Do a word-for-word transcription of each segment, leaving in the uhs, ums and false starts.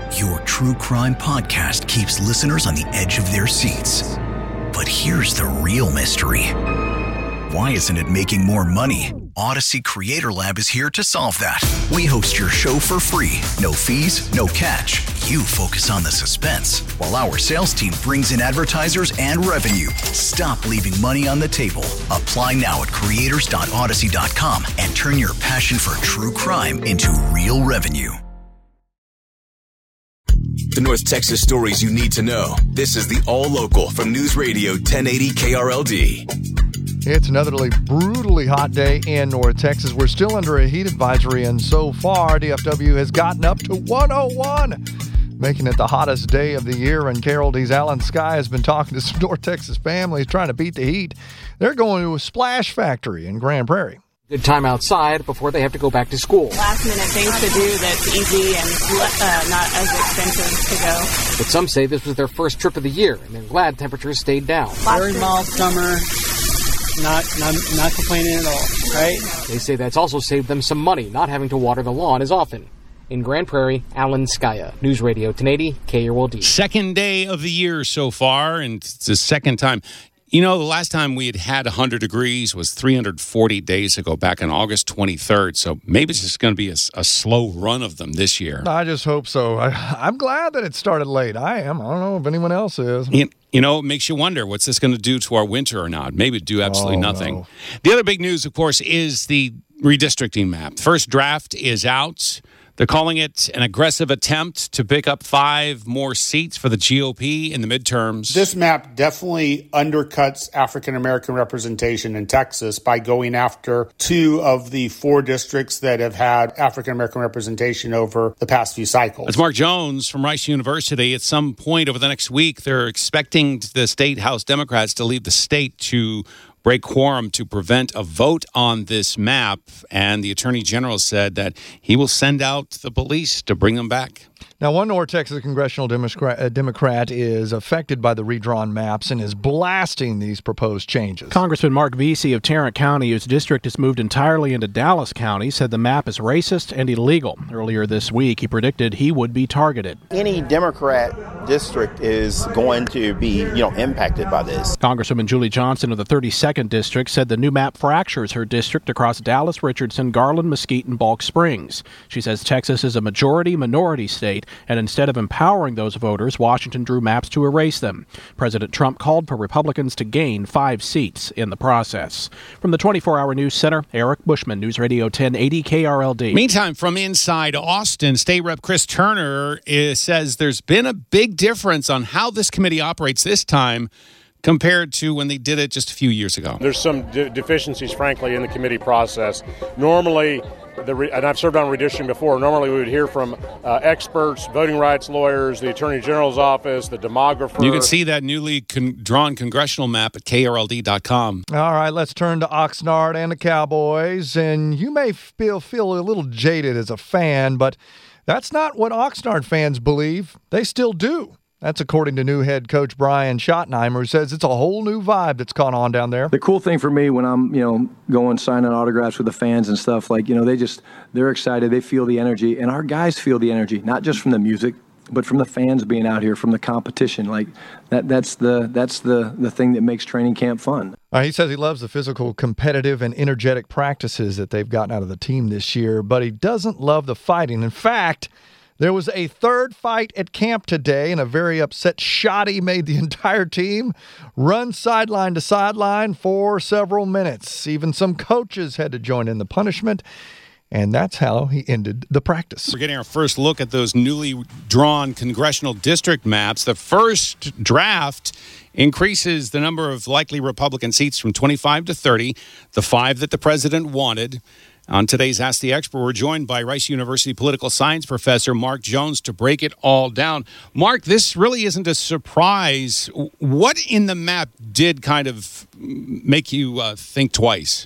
Your true crime podcast keeps listeners on the edge of their seats. But here's the real mystery. Why isn't it making more money? Odyssey Creator Lab is here to solve that. We host your show for free. No fees, no catch. You focus on the suspense, while our sales team brings in advertisers and revenue. Stop leaving money on the table. Apply now at creators dot odyssey dot com and turn your passion for true crime into real revenue. The North Texas stories you need to know. This is the All Local from News Radio ten eighty K R L D. It's another brutally hot day in North Texas. We're still under a heat advisory, and so far, D F W has gotten up to one oh one, making it the hottest day of the year. And K R L D's Alan Sky has been talking to some North Texas families trying to beat the heat. They're going to a splash factory in Grand Prairie. Good time outside before they have to go back to school. Last minute things to do that's easy and uh, not as expensive to go. But some say this was their first trip of the year, and they're glad temperatures stayed down. Very mild summer. Not, not not complaining at all, right? They say that's also saved them some money, not having to water the lawn as often. In Grand Prairie, Alan Skaya, News Radio ten eighty K R L D. Second day of the year so far, and it's the second time. You know, the last time we had had one hundred degrees was three hundred forty days ago, back on August twenty-third. So maybe it's just going to be a, a slow run of them this year. I just hope so. I, I'm glad that it started late. I am. I don't know if anyone else is. You, you know, it makes you wonder, what's this going to do to our winter or not? Maybe do absolutely oh, nothing. No. The other big news, of course, is the redistricting map. First draft is out. They're calling it an aggressive attempt to pick up five more seats for the G O P in the midterms. This map definitely undercuts African-American representation in Texas by going after two of the four districts that have had African-American representation over the past few cycles. It's Mark Jones from Rice University. At some point over the next week, they're expecting the state House Democrats to leave the state to break quorum to prevent a vote on this map, and the Attorney General said that he will send out the police to bring them back. Now, one North Texas congressional Democrat, uh, Democrat is affected by the redrawn maps and is blasting these proposed changes. Congressman Mark Vesey of Tarrant County, whose district is moved entirely into Dallas County, said the map is racist and illegal. Earlier this week, he predicted he would be targeted. Any Democrat district is going to be, you know, impacted by this. Congresswoman Julie Johnson of the thirty-second District said the new map fractures her district across Dallas, Richardson, Garland, Mesquite, and Balk Springs. She says Texas is a majority-minority state, and instead of empowering those voters, Washington drew maps to erase them. President Trump called for Republicans to gain five seats in the process. From the twenty-four hour News Center, Eric Bushman, News Radio ten eighty K R L D. Meantime, from inside Austin, State Rep Chris Turner is, says there's been a big difference on how this committee operates this time compared to when they did it just a few years ago. There's some de- deficiencies, frankly, in the committee process. Normally, the re- and I've served on redistricting before, normally we would hear from uh, experts, voting rights lawyers, the Attorney General's office, the demographer. You can see that newly con- drawn congressional map at K R L D dot com. All right, let's turn to Oxnard and the Cowboys. And you may feel, feel a little jaded as a fan, but that's not what Oxnard fans believe. They still do. That's according to new head coach Brian Schottenheimer, who says it's a whole new vibe that's gone on down there. The cool thing for me when I'm, you know, going signing autographs with the fans and stuff, like, you know, they just, they're excited. They feel the energy. And our guys feel the energy, not just from the music, but from the fans being out here, from the competition. Like, that that's the that's the, the thing that makes training camp fun. Uh, he says he loves the physical, competitive, and energetic practices that they've gotten out of the team this year, but he doesn't love the fighting. In fact, there was a third fight at camp today, and a very upset Shotty made the entire team run sideline to sideline for several minutes. Even some coaches had to join in the punishment, and that's how he ended the practice. We're getting our first look at those newly drawn congressional district maps. The first draft increases the number of likely Republican seats from twenty-five to thirty, the five that the president wanted. On today's Ask the Expert, we're joined by Rice University political science professor Mark Jones to break it all down. Mark, this really isn't a surprise. What in the map did kind of make you uh, think twice?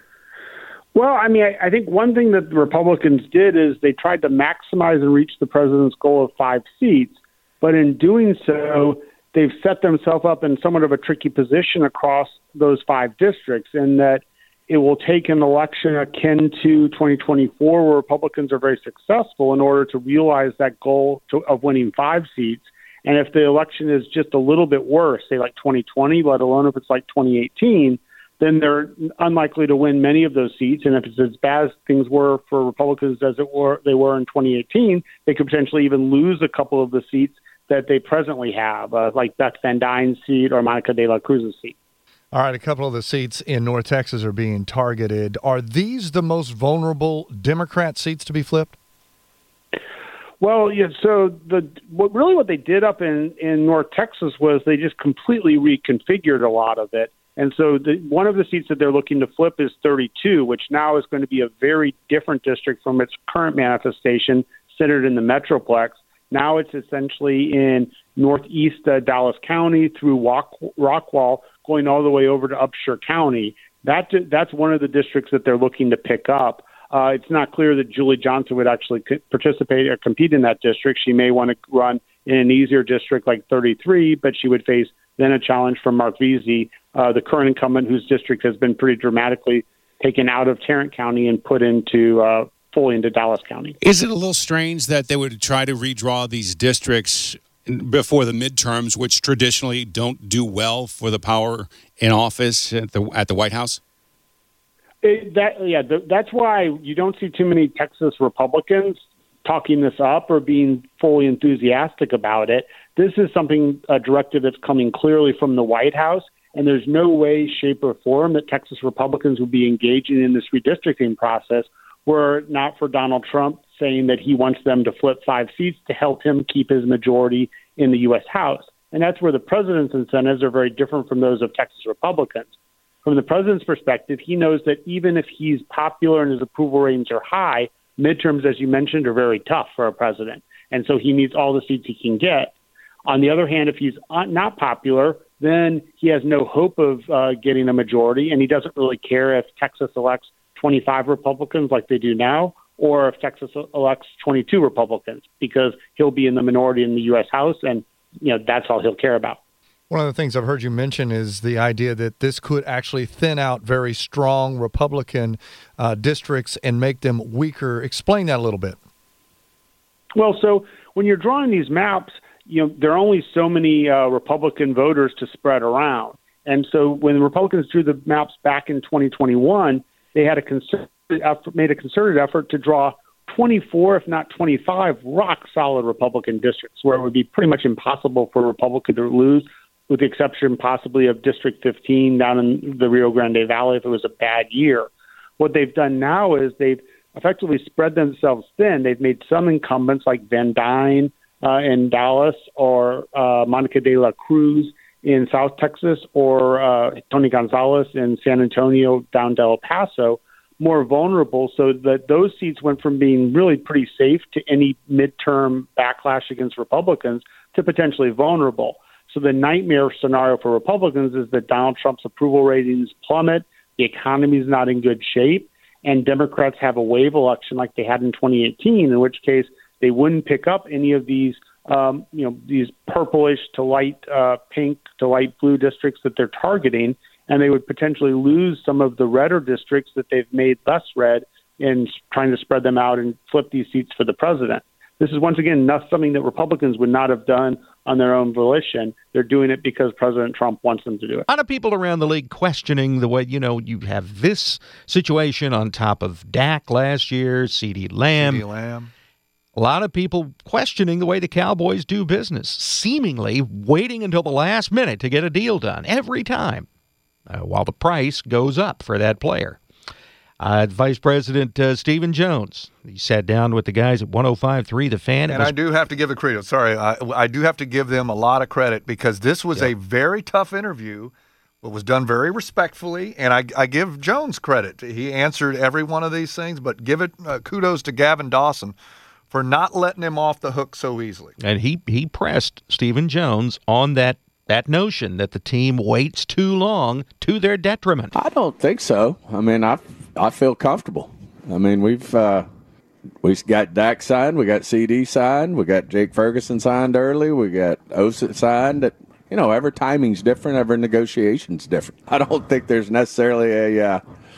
Well, I mean, I, I think one thing that the Republicans did is they tried to maximize and reach the president's goal of five seats. But in doing so, they've set themselves up in somewhat of a tricky position across those five districts in that it will take an election akin to twenty twenty-four where Republicans are very successful in order to realize that goal to, of winning five seats. And if the election is just a little bit worse, say like twenty twenty, let alone if it's like twenty eighteen, then they're unlikely to win many of those seats. And if it's as bad as things were for Republicans as it were they were in twenty eighteen, they could potentially even lose a couple of the seats that they presently have, uh, like Beth Van Dyne's seat or Monica de la Cruz's seat. All right, a couple of the seats in North Texas are being targeted. Are these the most vulnerable Democrat seats to be flipped? Well, yeah. So the what really what they did up in, in North Texas was they just completely reconfigured a lot of it. And so the, one of the seats that they're looking to flip is thirty-two, which now is going to be a very different district from its current manifestation centered in the Metroplex. Now it's essentially in northeast uh, Dallas County through Rock, Rockwall, going all the way over to Upshur County. That that's one of the districts that they're looking to pick up. Uh, it's not clear that Julie Johnson would actually co- participate or compete in that district. She may want to run in an easier district like thirty-three, but she would face then a challenge from Mark Veazey, uh, the current incumbent whose district has been pretty dramatically taken out of Tarrant County and put into uh, fully into Dallas County. Is it a little strange that they would try to redraw these districts before the midterms, which traditionally don't do well for the power in office at the at the White House? It, that yeah, th- that's why you don't see too many Texas Republicans talking this up or being fully enthusiastic about it. This is something, a directive that's coming clearly from the White House, and there's no way, shape, or form that Texas Republicans would be engaging in this redistricting process were it not for Donald Trump saying that he wants them to flip five seats to help him keep his majority in the U S House. And that's where the president's incentives are very different from those of Texas Republicans. From the president's perspective, he knows that even if he's popular and his approval ratings are high, midterms, as you mentioned, are very tough for a president. And so he needs all the seats he can get. On the other hand, if he's not popular, then he has no hope of uh, getting a majority, and he doesn't really care if Texas elects twenty-five Republicans like they do now, or if Texas elects twenty-two Republicans, because he'll be in the minority in the U S House, and you know that's all he'll care about. One of the things I've heard you mention is the idea that this could actually thin out very strong Republican uh, districts and make them weaker. Explain that a little bit. Well, so when you're drawing these maps, you know, there are only so many uh, Republican voters to spread around. And so when the Republicans drew the maps back in twenty twenty-one, they had a concerted effort, made a concerted effort to draw twenty-four, if not twenty-five, rock-solid Republican districts where it would be pretty much impossible for a Republican to lose, with the exception possibly of District fifteen down in the Rio Grande Valley if it was a bad year. What they've done now is they've effectively spread themselves thin. They've made some incumbents like Van Dyne uh, in Dallas or uh, Monica de la Cruz in South Texas or uh, Tony Gonzalez in San Antonio down to El Paso more vulnerable, so that those seats went from being really pretty safe to any midterm backlash against Republicans to potentially vulnerable. So the nightmare scenario for Republicans is that Donald Trump's approval ratings plummet, the economy is not in good shape, and Democrats have a wave election like they had in twenty eighteen, in which case they wouldn't pick up any of these, um, you know, these purplish to light uh, pink to light blue districts that they're targeting, and they would potentially lose some of the redder districts that they've made less red in trying to spread them out and flip these seats for the president. This is, once again, not something that Republicans would not have done on their own volition. They're doing it because President Trump wants them to do it. A lot of people around the league questioning the way, you know, you have this situation on top of Dak last year, CeeDee Lamb. CeeDee Lamb. A lot of people questioning the way the Cowboys do business, seemingly waiting until the last minute to get a deal done every time, uh, while the price goes up for that player. Uh, Vice President uh, Stephen Jones, he sat down with the guys at one oh five point three The Fan. And was, I do have to give the credit. Sorry, I, I do have to give them a lot of credit because this was yeah. a very tough interview. It was done very respectfully, and I, I give Jones credit. He answered every one of these things, but give it uh, kudos to Gavin Dawson for not letting him off the hook so easily. And he, he pressed Stephen Jones on that that notion that the team waits too long to their detriment. I don't think so. I mean, I I feel comfortable. I mean, we've uh, we've got Dak signed, we got C D signed, we got Jake Ferguson signed early, we got Osa signed. That, you know, every timing's different, every negotiation's different. I don't think there's necessarily a uh,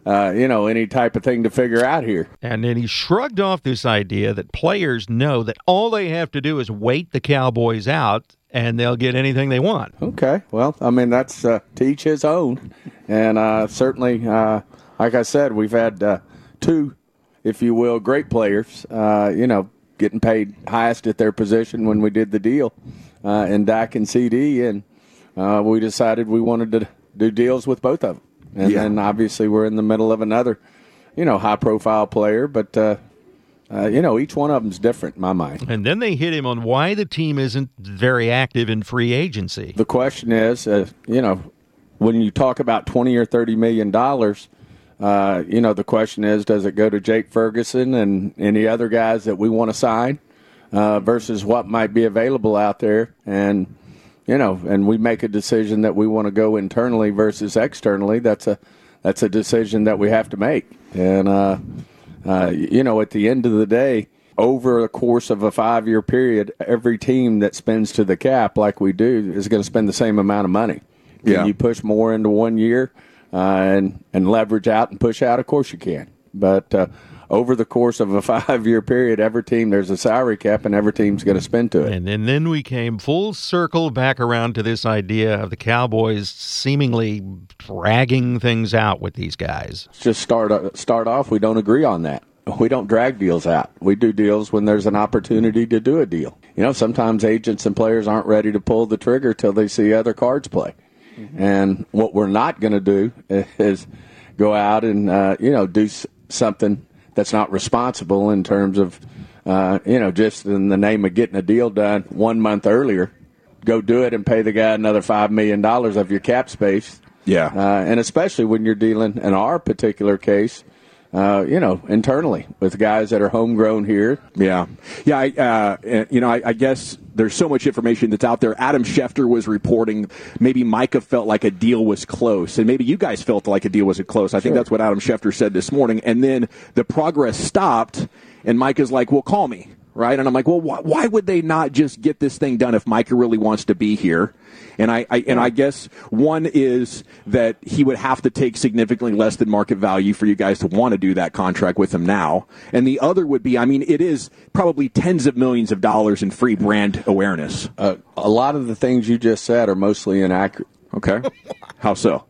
uh, you know, any type of thing to figure out here. And then he shrugged off this idea that players know that all they have to do is wait the Cowboys out and they'll get anything they want. Okay, well, I mean, that's uh, to each his own. And uh, certainly, uh, like I said, we've had uh, two, if you will, great players, uh, you know, getting paid highest at their position when we did the deal, uh, in Dak and C D, and uh, we decided we wanted to do deals with both of them. And Yeah. then obviously we're in the middle of another, you know, high-profile player, but, uh, uh, you know, each one of them's different in my mind. And then they hit him on why the team isn't very active in free agency. The question is, uh, you know, when you talk about twenty or thirty million dollars, uh, you know, the question is, does it go to Jake Ferguson and any other guys that we want to sign, uh, versus what might be available out there? And you know, and we make a decision that we want to go internally versus externally. That's a that's a decision that we have to make. And uh, uh, you know, at the end of the day, over the course of a five-year period, every team that spends to the cap like we do is going to spend the same amount of money. Can Yeah. you push more into one year uh, and and leverage out and push out? Of course you can. But uh, over the course of a five-year period, every team, there's a salary cap, and every team's going to spend to it. And then, then we came full circle back around to this idea of the Cowboys seemingly dragging things out with these guys. Just start start off, we don't agree on that. We don't drag deals out. We do deals when there's an opportunity to do a deal. You know, sometimes agents and players aren't ready to pull the trigger till they see other cards play. Mm-hmm. And what we're not going to do is go out and, uh, you know, do s- something that's not responsible in terms of, uh, you know, just in the name of getting a deal done one month earlier. Go do it and pay the guy another five million dollars of your cap space. Yeah. Uh, and especially when you're dealing, in our particular case, uh, you know, internally with guys that are homegrown here. Yeah. Yeah, I, uh, you know, I, I guess there's so much information that's out there. Adam Schefter was reporting maybe Micah felt like a deal was close, and maybe you guys felt like a deal was close. I think Sure. that's what Adam Schefter said this morning. And then the progress stopped, and Micah's like, well, call me, right? And I'm like, well, why, why would they not just get this thing done if Micah really wants to be here? And I, I and I guess one is that he would have to take significantly less than market value for you guys to want to do that contract with him now. And the other would be, I mean, it is probably tens of millions of dollars in free brand awareness. Uh, a lot of the things you just said are mostly inaccurate. Okay. How so?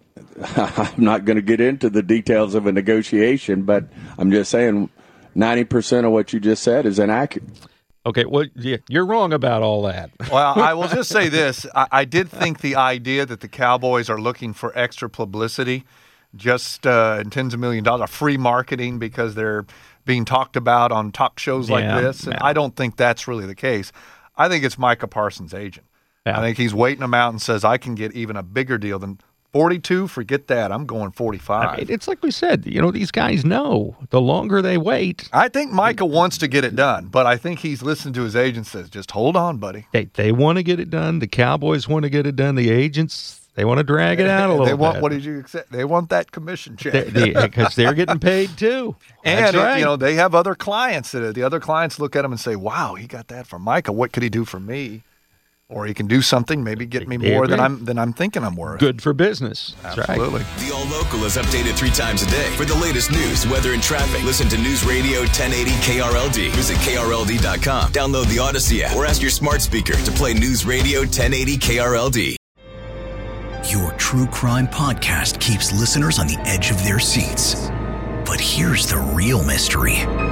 I'm not going to get into the details of a negotiation, but I'm just saying ninety percent of what you just said is inaccurate. Okay, well, yeah, you're wrong about all that. Well, I will just say this. I, I did think the idea that the Cowboys are looking for extra publicity, just uh, in tens of million dollars, free marketing because they're being talked about on talk shows like Yeah, this, and yeah. I don't think that's really the case. I think it's Micah Parsons' agent. Yeah. I think he's waiting them out and says, I can get even a bigger deal than forty-two, forget that. I'm going forty-five. I mean, it's like we said, you know, these guys know the longer they wait. I think Micah wants to get it done, but I think he's listened to his agent says, just hold on, buddy. They, they want to get it done. The Cowboys want to get it done. The agents, they want to drag it out a little They want, bit. what did you accept? They want that commission check. Because they're getting paid too. And That's it- right. you know, they have other clients that the other clients look at him and say, wow, he got that from Micah. What could he do for me? Or he can do something, maybe get me They more than agree. I'm than I'm thinking I'm worth. Good for business. That's right. Absolutely. The All Local is updated three times a day. For the latest news, weather, and traffic, listen to News Radio ten eighty K R L D. Visit K R L D dot com. Download the Odyssey app or ask your smart speaker to play News Radio ten eighty K R L D. Your true crime podcast keeps listeners on the edge of their seats. But here's the real mystery.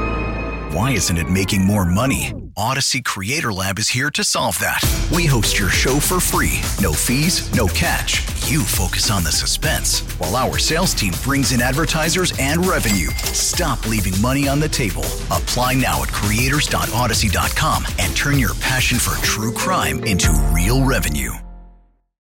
Why isn't it making more money? Odyssey Creator Lab is here to solve that. We host your show for free. No fees, no catch. You focus on the suspense, while our sales team brings in advertisers and revenue. Stop leaving money on the table. Apply now at creators dot odyssey dot com and turn your passion for true crime into real revenue.